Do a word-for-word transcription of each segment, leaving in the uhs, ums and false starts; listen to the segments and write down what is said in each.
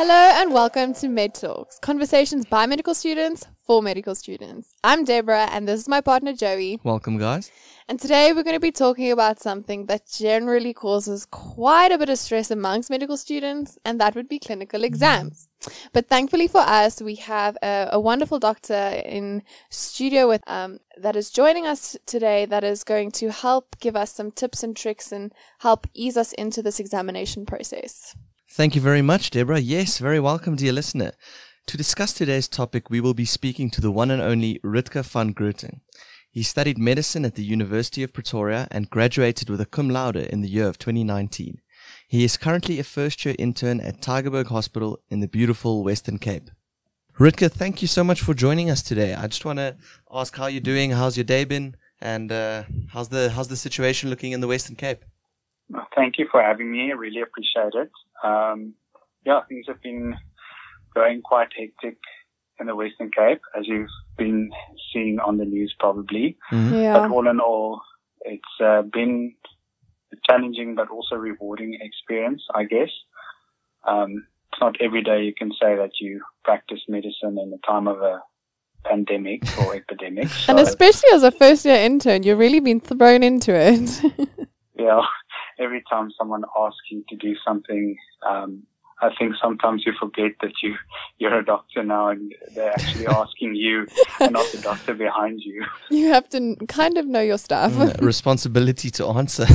Hello and welcome to Med Talks, conversations by medical students for medical students. I'm Deborah and this is my partner Joey. Welcome, guys. And today we're going to be talking about something that generally causes quite a bit of stress amongst medical students, and that would be clinical exams. But thankfully for us, we have a, a wonderful doctor in studio with um that is joining us today that is going to help give us some tips and tricks and help ease us into this examination process. Thank you very much, Deborah. Yes, very welcome, dear listener. To discuss today's topic, we will be speaking to the one and only Rutger van Grooting. He studied medicine at the University of Pretoria and graduated with a cum laude in the year of twenty nineteen. He is currently a first-year intern at Tygerberg Hospital in the beautiful Western Cape. Rutger, thank you so much for joining us today. I just want to ask how you're doing, how's your day been, and uh, how's the how's the situation looking in the Western Cape? Thank you for having me. I really appreciate it. Um, yeah, things have been going quite hectic in the Western Cape, as you've been seeing on the news probably. Mm-hmm. Yeah. But all in all, it's uh, been a challenging but also rewarding experience, I guess. Um, it's not every day you can say that you practice medicine in the time of a pandemic or epidemic. So, And especially as a first year intern, you've really been thrown into it. yeah, every time someone asks you to do something, um, I think sometimes you forget that you, you're a doctor now and they're actually asking you and not the doctor behind you. You have to n- kind of know your stuff. Mm, responsibility to answer.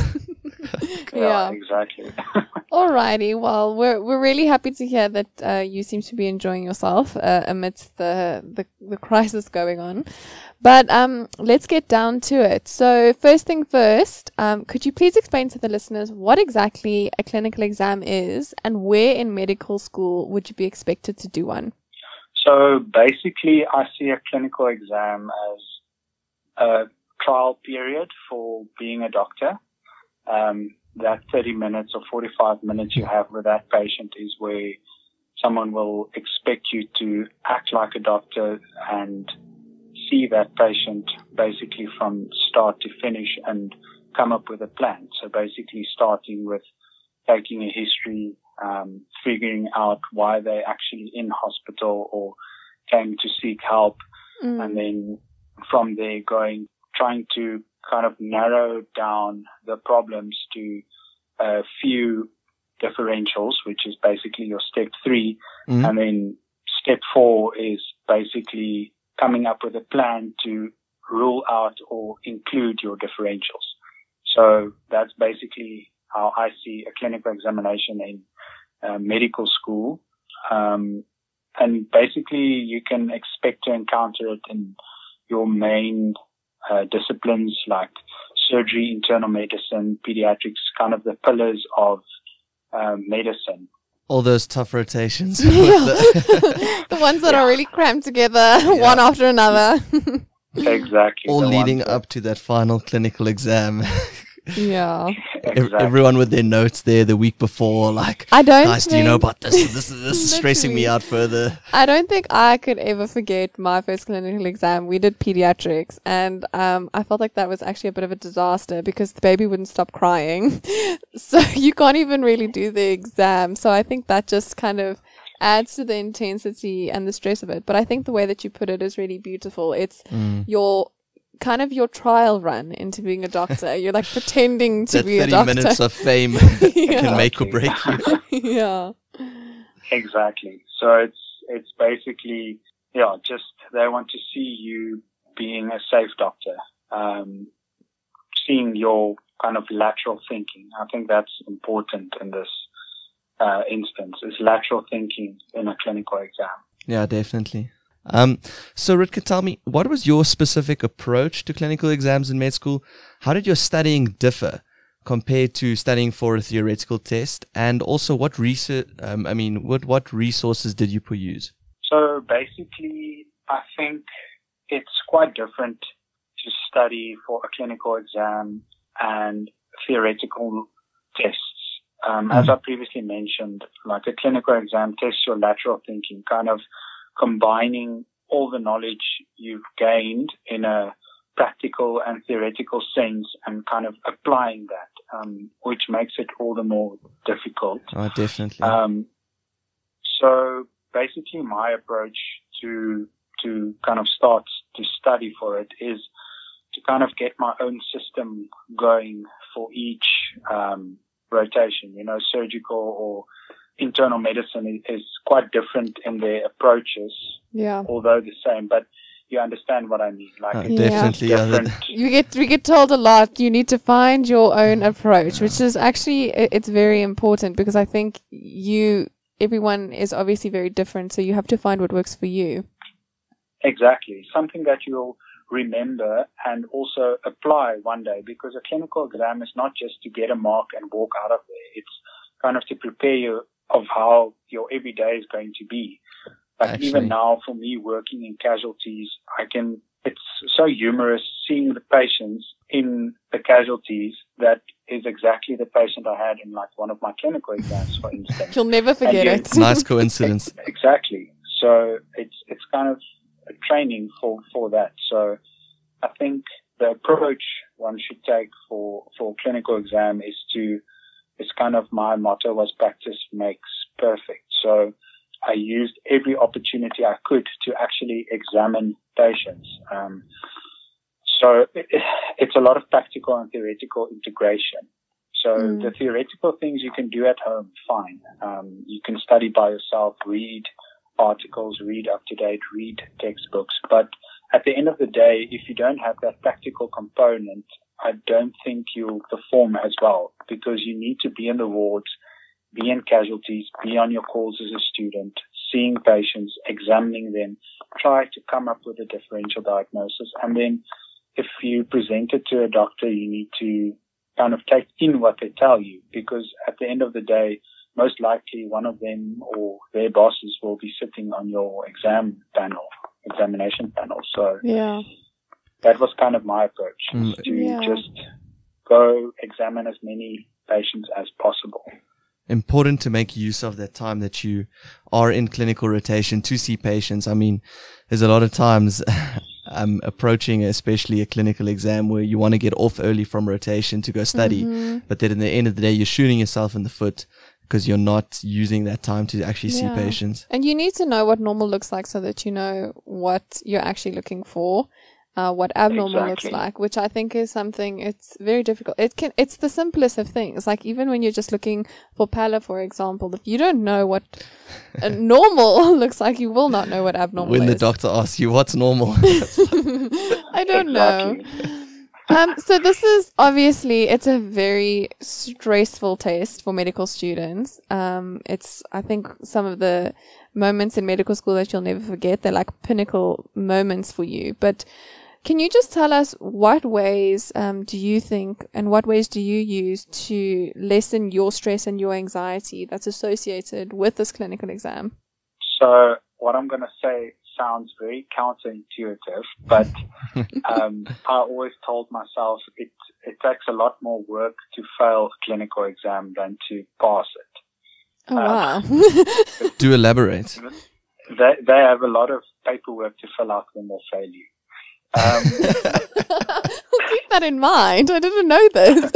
Yeah. Yeah, exactly. Alrighty, well, we're we're really happy to hear that uh, you seem to be enjoying yourself uh, amidst the, the the crisis going on. But um, let's get down to it. So first thing first, um, could you please explain to the listeners what exactly a clinical exam is and where in medical school would you be expected to do one? So basically, I see a clinical exam as a trial period for being a doctor. Um, that thirty minutes or forty-five minutes you have with that patient is where someone will expect you to act like a doctor and see that patient basically from start to finish and come up with a plan. So basically starting with taking a history, um, figuring out why they're actually in hospital or came to seek help, Mm. and then from there going, trying to kind of narrow down the problems to a few differentials, which is basically your step three. Mm-hmm. And then step four is basically coming up with a plan to rule out or include your differentials. So that's basically how I see a clinical examination in uh, medical school. Um, and basically you can expect to encounter it in your main uh, disciplines like surgery, internal medicine, pediatrics, kind of the pillars of uh, medicine. All those tough rotations. Yeah. the ones that are really crammed together, one after another. Exactly. All the leading ones that- up to that final clinical exam. Yeah. Ev- Exactly. Everyone with their notes there the week before, like, I don't guys, do you know think- about this? This is, this is stressing me Literally. out further. I don't think I could ever forget my first clinical exam. We did pediatrics, and um, I felt like that was actually a bit of a disaster because the baby wouldn't stop crying. So you can't even really do the exam. So I think that just kind of adds to the intensity and the stress of it. But I think the way that you put it is really beautiful. It's Mm. your kind of your trial run into being a doctor. You're like pretending to That be a thirty doctor. minutes of fame Yeah. can make or break you. Yeah. Exactly. So it's it's basically, yeah, just they want to see you being a safe doctor, um, seeing your kind of lateral thinking. I think that's important in this uh, instance, is lateral thinking in a clinical exam. Yeah, definitely. Um, so Rutger, tell me, what was your specific approach to clinical exams in med school? How did your studying differ compared to studying for a theoretical test? And also, what research? Um, I mean, what what resources did you use? So basically, I think it's quite different to study for a clinical exam and theoretical tests. Um, As I previously mentioned, like a clinical exam tests your lateral thinking, kind of combining all the knowledge you've gained in a practical and theoretical sense and kind of applying that, um, which makes it all the more difficult. Oh, definitely. Um, so basically my approach to to kind of start to study for it is to kind of get my own system going for each um, rotation. You know, surgical or internal medicine is, is quite different in their approaches, Yeah. although the same. But you understand what I mean. Like, Uh, it's definitely. Yeah, different. that- You get we get told a lot. You need to find your own approach, which is actually i- it's very important because I think you everyone is obviously very different, so you have to find what works for you. Exactly. Something that you'll remember and also apply one day, because a clinical exam is not just to get a mark and walk out of there. It's kind of to prepare you of how your everyday is going to be. Like Actually. even now for me working in casualties, I can, it's so humorous seeing the patients in the casualties that is exactly the patient I had in like one of my clinical exams, for instance. You'll never forget you- it. Nice coincidence. Exactly. So it's it's kind of a training for, for that. So I think the approach one should take for, for clinical exam is to, it's kind of my motto was practice makes perfect. So I used every opportunity I could to actually examine patients. Um, so it, it's a lot of practical and theoretical integration. So Mm. the theoretical things you can do at home, fine. Um, you can study by yourself, read articles, read up-to-date, read textbooks. But at the end of the day, if you don't have that practical component, I don't think you'll perform as well, because you need to be in the wards, be in casualties, be on your calls as a student, seeing patients, examining them, try to come up with a differential diagnosis. And then if you present it to a doctor, you need to kind of take in what they tell you, because at the end of the day, most likely one of them or their bosses will be sitting on your exam panel, examination panel. So Yeah. that was kind of my approach, Mm. is to Yeah. just go examine as many patients as possible. Important to make use of that time that you are in clinical rotation to see patients. I mean, there's a lot of times um, approaching, especially a clinical exam, where you want to get off early from rotation to go study, Mhm. but then at the end of the day, you're shooting yourself in the foot because you're not using that time to actually Yeah. see patients. And you need to know what normal looks like so that you know what you're actually looking for, uh, what abnormal looks Exactly. like, which I think is something, it's very difficult. It can, it's the simplest of things. Like even when you're just looking for pallor, for example, if you don't know what a normal looks like, you will not know what abnormal When is. the doctor asks you what's normal. I don't know. Exactly. Um, so this is obviously, it's a very stressful test for medical students. Um, it's, I think some of the moments in medical school that you'll never forget, they're like pinnacle moments for you. But can you just tell us what ways, um, do you think and what ways do you use to lessen your stress and your anxiety that's associated with this clinical exam? So what I'm going to say sounds very counterintuitive, but um, I always told myself it it takes a lot more work to fail a clinical exam than to pass it. Oh, Um, wow. Do elaborate. They they have a lot of paperwork to fill out when they fail you. Um, We'll keep that in mind. I didn't know this.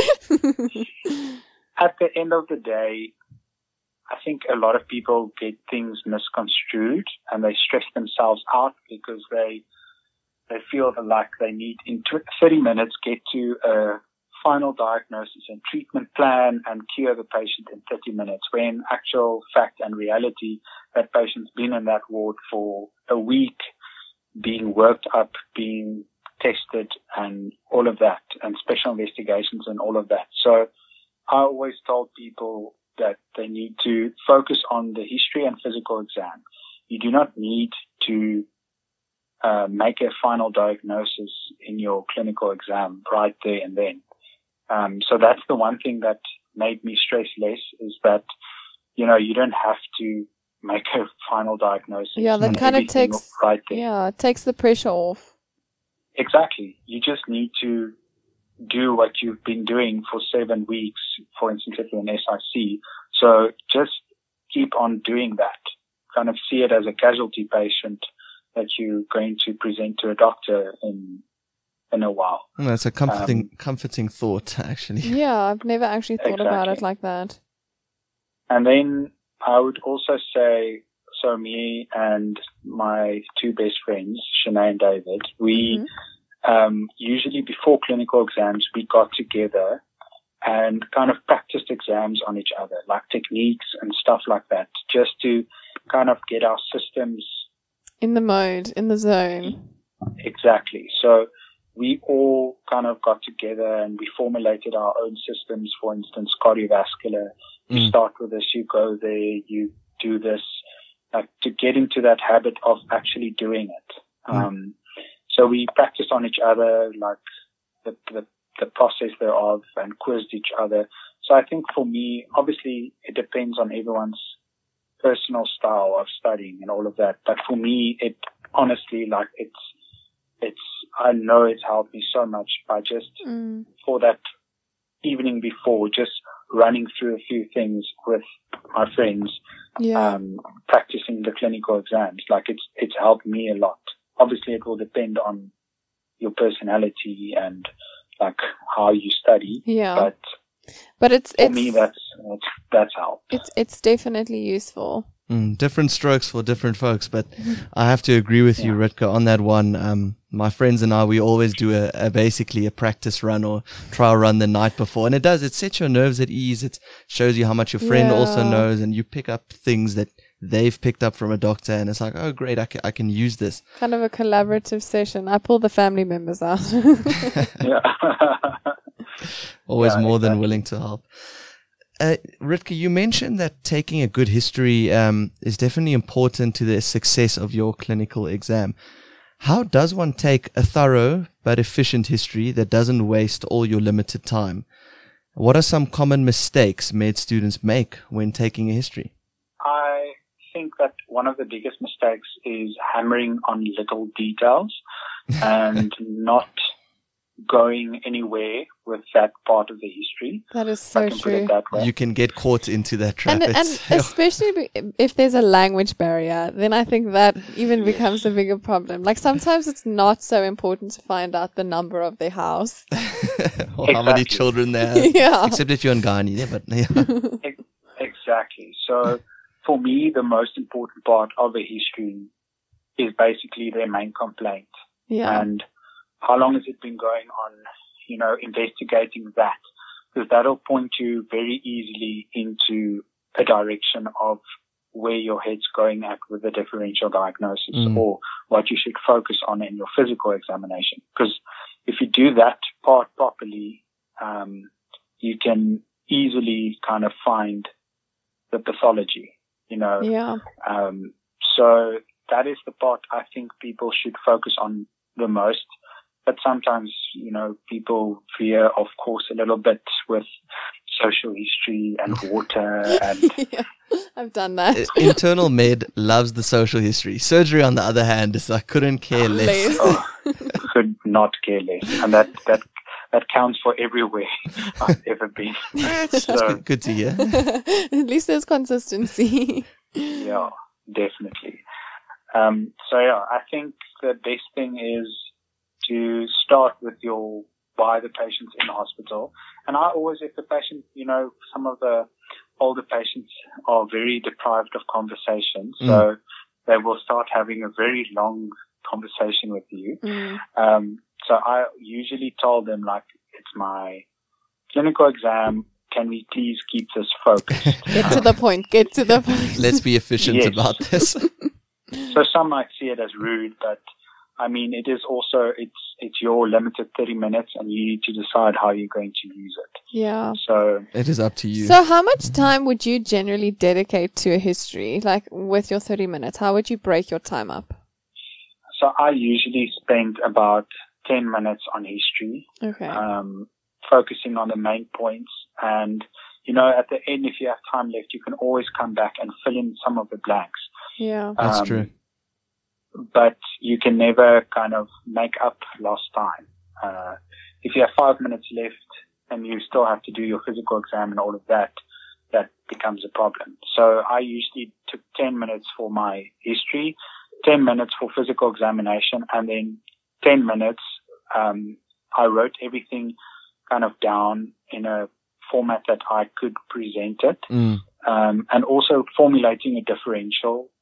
at the end of the day, I think a lot of people get things misconstrued and they stress themselves out because they they feel that like they need in thirty minutes get to a final diagnosis and treatment plan and cure the patient in thirty minutes, when actual fact and reality, that patient's been in that ward for a week, being worked up, being tested and all of that, and special investigations and all of that. So I always told people that they need to focus on the history and physical exam. You do not need to uh, make a final diagnosis in your clinical exam right there and then. Um, so that's the one thing that made me stress less, is that, you know, you don't have to make a final diagnosis. Yeah, that on kind of everything takes, right there. yeah, it takes the pressure off. Exactly. You just need to do what you've been doing for seven weeks, for instance, if you're an S I C. So just keep on doing that. Kind of see it as a casualty patient that you're going to present to a doctor in in a while. Oh, that's a comforting, Um, comforting thought, actually. Yeah, I've never actually thought about it Exactly. like that. And then I would also say, so me and my two best friends, Shanae and David, we mm-hmm. um, usually before clinical exams, we got together and kind of practiced exams on each other, like techniques and stuff like that, just to kind of get our systems in the mode, in the zone. Exactly. So we all kind of got together and we formulated our own systems. For instance, cardiovascular. You mm. start with this, you go there, you do this, like to get into that habit of actually doing it. Mm. Um, so we practiced on each other, like the, the the process thereof, and quizzed each other. So I think for me, obviously it depends on everyone's personal style of studying and all of that. But for me, it honestly, like it's, it's, I know it's helped me so much by just mm. for that evening before, just running through a few things with my friends, yeah. um, practicing the clinical exams. Like it's, it's helped me a lot. Obviously it will depend on your personality and like how you study. Yeah. But, but it's, for it's, me, that's, that's, that's helped. It's, it's definitely useful. Mm, different strokes for different folks, but I have to agree with yeah. you, Ritka, on that one. Um, my friends and I, we always do a, a basically a practice run or trial run the night before, and it does, it sets your nerves at ease. It shows you how much your friend yeah. also knows, and you pick up things that they've picked up from a doctor, and it's like, oh great, I can, I can use this. Kind of a collaborative session. I pull the family members out. yeah. Always yeah, more exactly. than willing to help. Uh, Ritka, you mentioned that taking a good history um, is definitely important to the success of your clinical exam. How does one take a thorough but efficient history that doesn't waste all your limited time? What are some common mistakes med students make when taking a history? I think that one of the biggest mistakes is hammering on little details and not going anywhere with that part of the history. That is so true. You can get caught into that trap. And, and especially if there's a language barrier, then I think that even becomes a bigger problem. Like sometimes it's not so important to find out the number of their house. or exactly. how many children they have. yeah. Except if you're in Ghana. Yeah, but yeah. Exactly. So for me, the most important part of a history is basically their main complaint. Yeah. And how long has it been going on, you know, investigating that? Because that'll point you very easily into a direction of where your head's going at with the differential diagnosis mm. or what you should focus on in your physical examination. Because if you do that part properly, um, you can easily kind of find the pathology, you know. Yeah. Um, so that is the part I think people should focus on the most. But sometimes, you know, people veer off course a little bit with social history and water and... yeah, I've done that. Internal med loves the social history. Surgery, on the other hand, is I couldn't care less. oh, could not care less. And that, that, that counts for everywhere I've ever been. That's so, good, good to hear. At least there's consistency. yeah, definitely. Um, so yeah, I think the best thing is to start with your, why the patient's in the hospital. And I always, if the patient, you know, some of the older patients are very deprived of conversation. Mm. So they will start having a very long conversation with you. Mm. Um, so I usually told them, like, it's my clinical exam. Can we please keep this focused? Get to the point. Get to the point. Let's be efficient yes. about this. So some might see it as rude, but I mean, it is also, it's, it's your limited thirty minutes and you need to decide how you're going to use it. Yeah. So it is up to you. So how much time would you generally dedicate to a history? Like with your thirty minutes, how would you break your time up? So I usually spend about ten minutes on history. Okay. Um, focusing on the main points. And, you know, at the end, if you have time left, you can always come back and fill in some of the blanks. Yeah. That's um, true. But you can never kind of make up lost time. Uh, if you have five minutes left and you still have to do your physical exam and all of that, that becomes a problem. So I usually took ten minutes for my history, ten minutes for physical examination, and then ten minutes, um, I wrote everything kind of down in a format that I could present it. Mm. Um, and also formulating a differential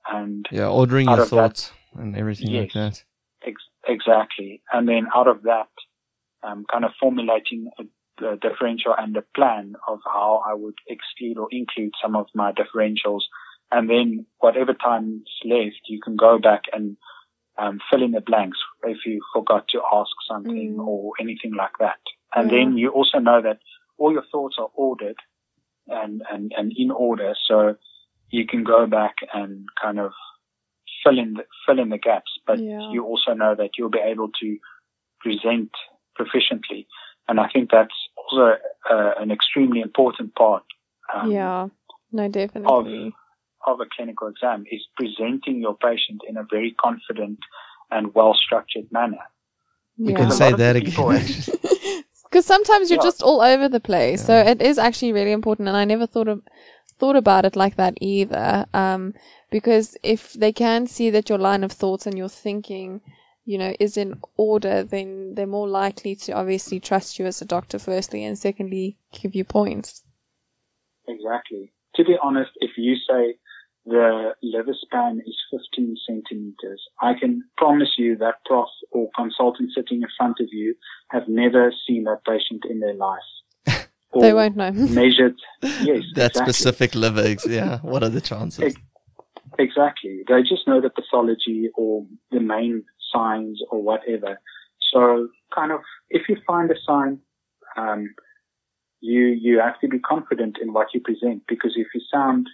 and yeah, ordering out your of thoughts that, and everything yes, like that. Ex- exactly. And then out of that, um, kind of formulating a, a differential and a plan of how I would exclude or include some of my differentials. And then whatever time's left, you can go back and um, fill in the blanks if you forgot to ask something Mm. or anything like that. And Yeah. then you also know that all your thoughts are ordered and, and, and in order. So you can go back and kind of fill in the, fill in the gaps, but Yeah. you also know that you'll be able to present proficiently. And I think that's also uh, an extremely important part um, Yeah. No, definitely. of a clinical exam is presenting your patient in a very confident and well-structured manner. We Yeah. can Because a say lot of that the again. people actually- Because sometimes you're Yeah. just all over the place. Yeah. So it is actually really important. And I never thought of, thought about it like that either. Um, because if they can see that your line of thoughts and your thinking, you know, is in order, then they're more likely to obviously trust you as a doctor, firstly, and secondly, give you points. Exactly. To be honest, if you say the liver span is fifteen centimeters, I can promise you that prof or consultant sitting in front of you have never seen that patient in their life. They Or won't know. measured. Yes, That exactly. specific liver, ex- yeah. What are the chances? Ex- Exactly. They just know the pathology or the main signs or whatever. So kind of, if you find a sign, um, you, you have to be confident in what you present, because if you sound,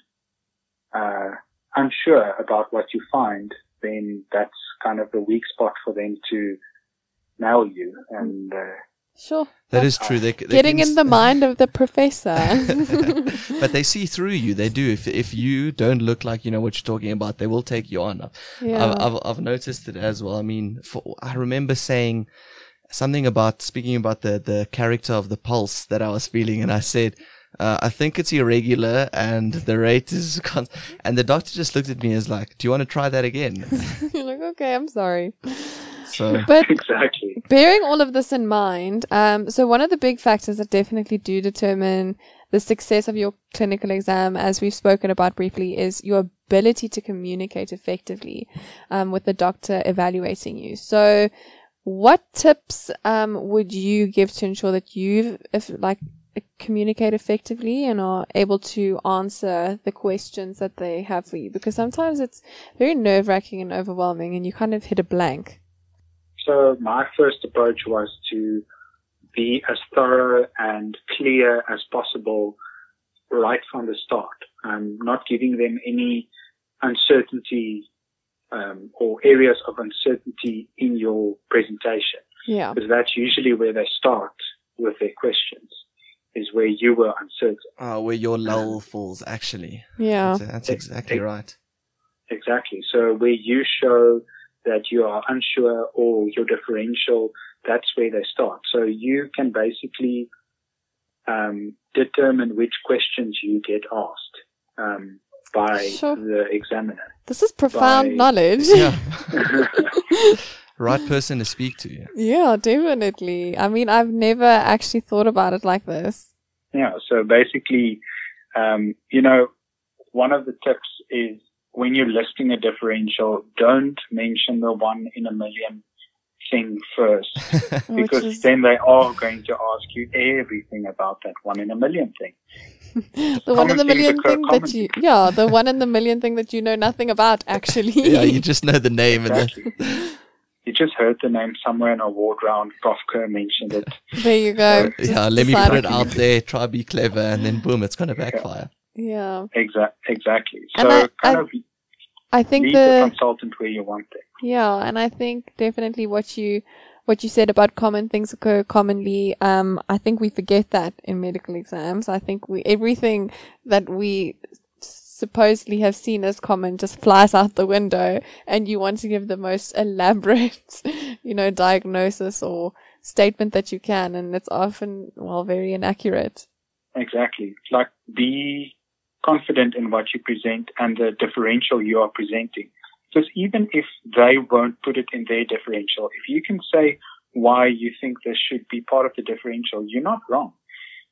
uh, unsure about what you find, then that's kind of the weak spot for them to nail you. And, uh, Sure. That is true. They, they Getting can in the s- mind of the professor. But they see through you. They do. If if you don't look like you know what you're talking about, they will take you on. Yeah. I've, I've I've noticed it as well. I mean, for, I remember saying something about speaking about the the character of the pulse that I was feeling, and I said, uh, I think it's irregular and the rate is, con-. And the doctor just looked at me as like, do you want to try that again? You're like, okay, I'm sorry. So But exactly. bearing all of this in mind, um, so one of the big factors that definitely do determine the success of your clinical exam, as we've spoken about briefly, is your ability to communicate effectively um, with the doctor evaluating you. So what tips um, would you give to ensure that you if like communicate effectively and are able to answer the questions that they have for you? Because sometimes it's very nerve-wracking and overwhelming and you kind of hit a blank. So my first approach was to be as thorough and clear as possible right from the start. Um, not giving them any uncertainty um, or areas of uncertainty in your presentation, Yeah. because that's usually where they start with their questions, is where you were uncertain. uh, where your lull falls, actually. Yeah. That's, that's exactly right. Exactly. So where you show that you are unsure or your differential, that's where they start. So you can basically um, determine which questions you get asked um, by Sure. the examiner. This is profound By- knowledge. Yeah. Right person to speak to. Yeah. Yeah, definitely. I mean, I've never actually thought about it like this. Yeah. So basically, um, you know, one of the tips is when you're listing a differential, don't mention the one in a million thing first, Which because is then they are going to ask you everything about that one in a million thing. the one in the common things million occur thing that you, yeah, the one in the million thing that you know nothing about, actually. Yeah, you just know the name Exactly. and then You just heard the name somewhere in a award round. Prof Kerr mentioned it. There you go. So, Just yeah, let me decide- put it out there, try be clever, and then boom, it's gonna backfire. Yeah. Exa- exactly. So And I- kind I of I think lead the, the consultant where you want them. yeah, and I think definitely what you, what you said about common things occur commonly, um, I think we forget that in medical exams. I think we, everything that we supposedly have seen as common just flies out the window, and you want to give the most elaborate, you know, diagnosis or statement that you can, and it's often, well, very inaccurate. Exactly. Like, be confident in what you present and the differential you are presenting. Because even if they won't put it in their differential, if you can say why you think this should be part of the differential, you're not wrong.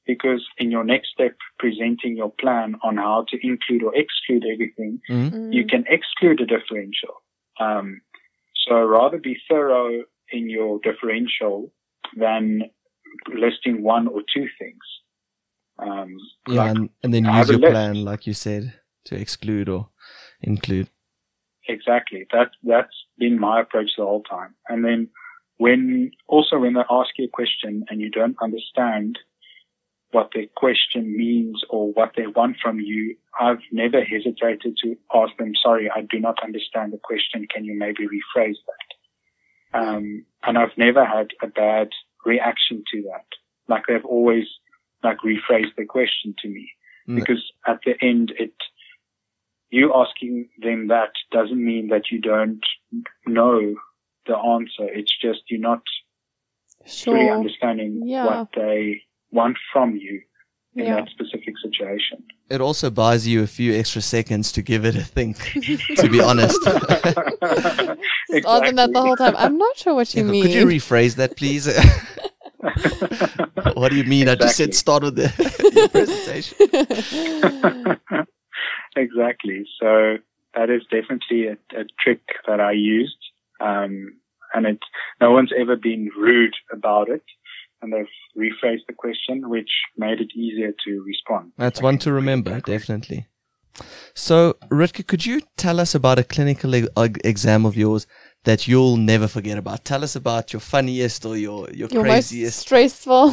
because in your next step, presenting your plan on how to include or exclude everything, Mm-hmm. you can exclude a differential. Um, so rather be thorough in your differential than listing one or two things. Um, Yeah, like, and, and then have use a your list. plan, like you said, to exclude or include. Exactly. That, that's been my approach the whole time. And then when, also when they ask you a question and you don't understand what their question means or what they want from you, I've never hesitated to ask them, sorry, I do not understand the question. Can you maybe rephrase that? Um, and I've never had a bad reaction to that. Like they've always like rephrased the question to me, Mm. because at the end, it, you asking them that doesn't mean that you don't know the answer. It's just you're not fully Sure. understanding Yeah. what they want from you in Yeah. that specific situation. It also buys you a few extra seconds to give it a think, to be honest. Just ask them that the whole time. I'm not sure what you Yeah, mean. could you rephrase that, please? What do you mean? I just said Exactly. start with the your presentation. Exactly. So that is definitely a, a trick that I used. Um, and it, no one's ever been rude about it. And they've rephrased the question, which made it easier to respond. That's one to remember, definitely. So, Rutger, could you tell us about a clinical e- eg- exam of yours that you'll never forget about? Tell us about your funniest or your, your, Your most craziest. stressful.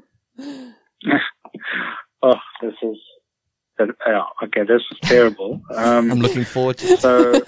Oh, this is, uh, yeah, okay, this is terrible. Um, I'm looking forward to it. So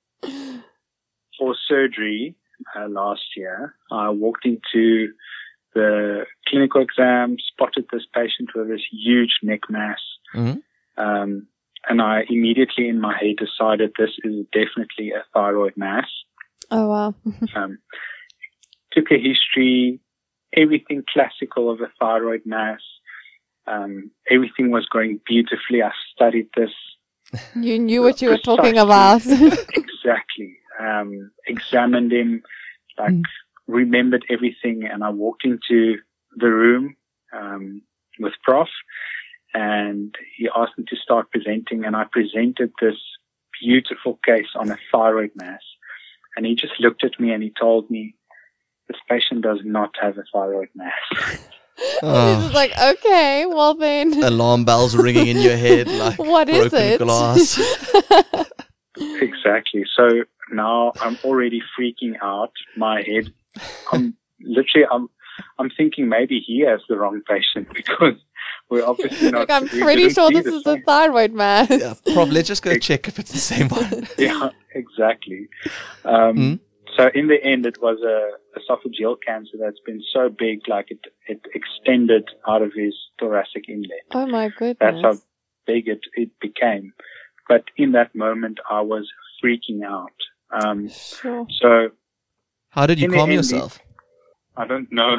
for surgery uh, last year, I walked into the clinical exam, spotted this patient with this huge neck mass. Mhm. Um, and I immediately in my head decided this is definitely a thyroid mass. Oh, wow. Um, took a history, everything classical of a thyroid mass. Um, everything was going beautifully. I studied this You knew what you were Precisely. talking about. exactly. Um, examined him, like Mm. remembered everything, and I walked into the room um, with Prof, and he asked me to start presenting, and I presented this beautiful case on a thyroid mass, and he just looked at me and he told me, "This patient does not have a thyroid mass." Oh. It's just like, okay, well then. Alarm bells ringing in your head like What is broken it? glass. Exactly. So now I'm already freaking out. My head, I'm literally, I'm, I'm thinking maybe he has the wrong patient because we're obviously not. Like, I'm we pretty didn't sure see this the is a same. thyroid mass. Yeah, probably. Let's just go check if it's the same one. Yeah, exactly. Um, Hmm? So in the end, it was a esophageal cancer that's been so big, like it, it extended out of his thoracic inlet. Oh my That's goodness. how big it, it became. But in that moment, I was freaking out. Um, Sure. so How did you In the calm end, yourself? I don't know.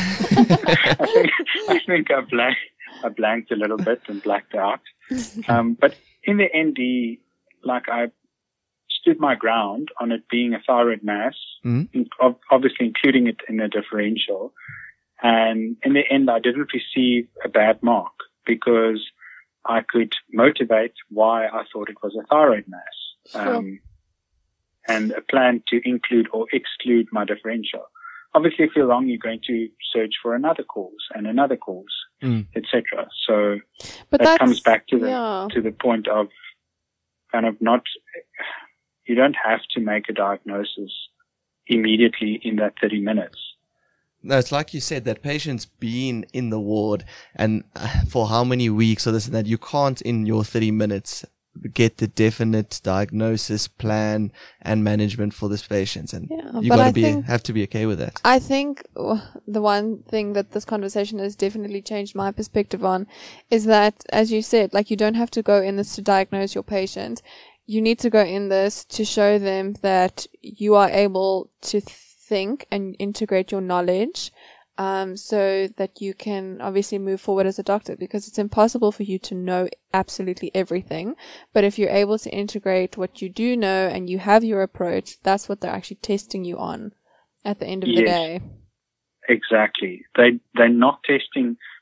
I think I think I blank I blanked a little bit and blacked out. Um, but in the end, he, like I stood my ground on it being a thyroid mass, Mhm. in- ob- obviously including it in a differential. And in the end, I didn't receive a bad mark because I could motivate why I thought it was a thyroid mass. Sure. Um, and a plan to include or exclude my differential. Obviously, if you're wrong, you're going to search for another cause and another cause, Mm. et cetera. So But that that's, comes back to the yeah. to the point of kind of not. You don't have to make a diagnosis immediately in that thirty minutes. No, it's like you said, that patient's been in the ward and uh, for how many weeks or this and that, you can't in your thirty minutes get the definite diagnosis, plan and management for this patient. And Yeah, you but gotta I be, think- have to be okay with that. I think uh, the one thing that this conversation has definitely changed my perspective on is that, as you said, like you don't have to go in this to diagnose your patient. You need to go in this to show them that you are able to think and integrate your knowledge, um, so that you can obviously move forward as a doctor, because it's impossible for you to know absolutely everything. But if you're able to integrate what you do know and you have your approach, that's what they're actually testing you on at the end of the Yes. day. Exactly. They they're not testing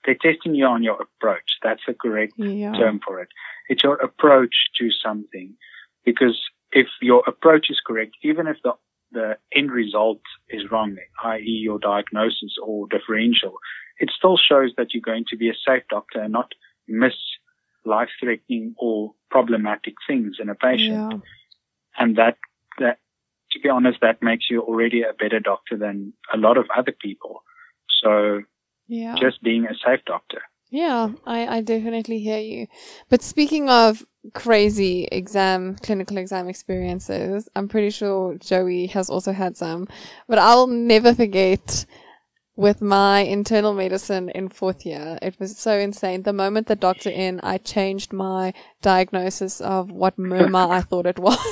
they're testing you on your approach. That's the correct Yeah. term for it. It's your approach to something. Because if your approach is correct, even if the, the end result is wrong, that is your diagnosis or differential, it still shows that you're going to be a safe doctor and not miss life-threatening or problematic things in a patient. Yeah. And that, that, to be honest, that makes you already a better doctor than a lot of other people. So Yeah. just being a safe doctor. Yeah, I, I definitely hear you. But speaking of crazy exam, clinical exam experiences, I'm pretty sure Joey has also had some. But I'll never forget with my internal medicine in fourth year. It was so insane. The moment the doctor in, I changed my diagnosis of what murmur I thought it was.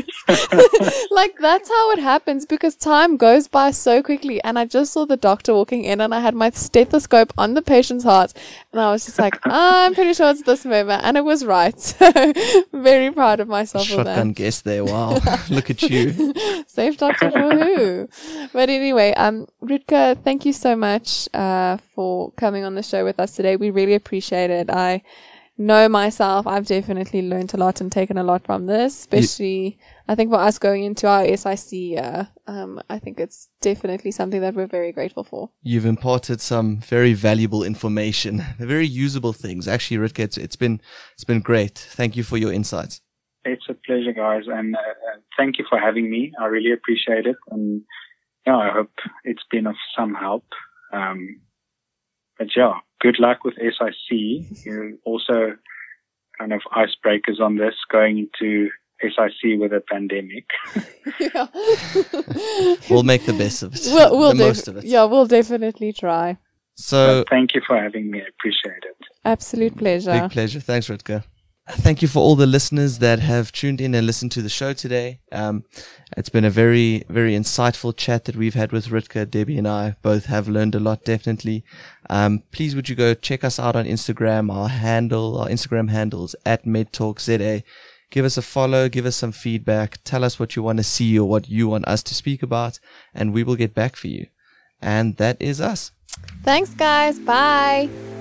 Like, that's how it happens, because time goes by so quickly. And I just saw the doctor walking in and I had my stethoscope on the patient's heart. And I was just like, I'm pretty sure it's this murmur. And it was right. So very proud of myself for that. Shotgun guess there. Wow. Look at you. Safe doctor for who? But anyway, um, Rutger, thank you so much uh, for coming on the show with us today. We really appreciate it. I know myself, I've definitely learned a lot and taken a lot from this, especially, I think, for us going into our S I C year. Um, I think it's definitely something that we're very grateful for. You've imparted some very valuable information, very usable things. Actually, Rutger, it's, it's been it's been great. Thank you for your insights. It's a pleasure, guys, and uh, thank you for having me. I really appreciate it, and yeah, I hope it's been of some help. Um, but yeah, good luck with S I C. You also kind of icebreakers on this going into S I C with a pandemic. Yeah. We'll make the best of it. We'll, we'll the def- most of it. Yeah, we'll definitely try. So, But thank you for having me. I appreciate it. Absolute pleasure. big pleasure. Thanks, Rutger. Thank you for all the listeners that have tuned in and listened to the show today. Um, it's been a very, very insightful chat that we've had with Rutger. Debbie and I both have learned a lot, definitely. Um, please would you go check us out on Instagram. Our handle, our Instagram handle is at MedTalkZA. Give us a follow, give us some feedback, tell us what you want to see or what you want us to speak about, and we will get back for you. And that is us. Thanks, guys. Bye.